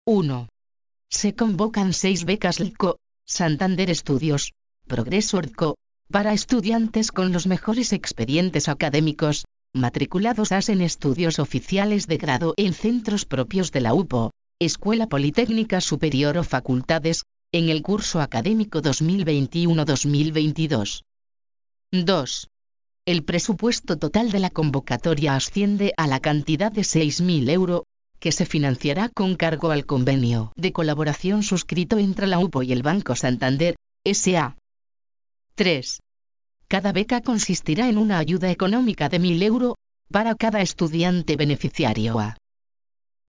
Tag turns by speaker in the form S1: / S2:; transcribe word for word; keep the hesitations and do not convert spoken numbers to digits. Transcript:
S1: uno. Se convocan seis becas L C O, Santander Estudios, Progreso R C O, para estudiantes con los mejores expedientes académicos, matriculados A S en estudios oficiales de grado en centros propios de la U P O, Escuela Politécnica Superior o facultades, en el curso académico dos mil veintiuno dos mil veintidós. dos. El presupuesto total de la convocatoria asciende a la cantidad de seis mil euros, que se financiará con cargo al convenio de colaboración suscrito entre la U P O y el Banco Santander, S A tres. Cada beca consistirá en una ayuda económica de mil euros, para cada estudiante beneficiario A.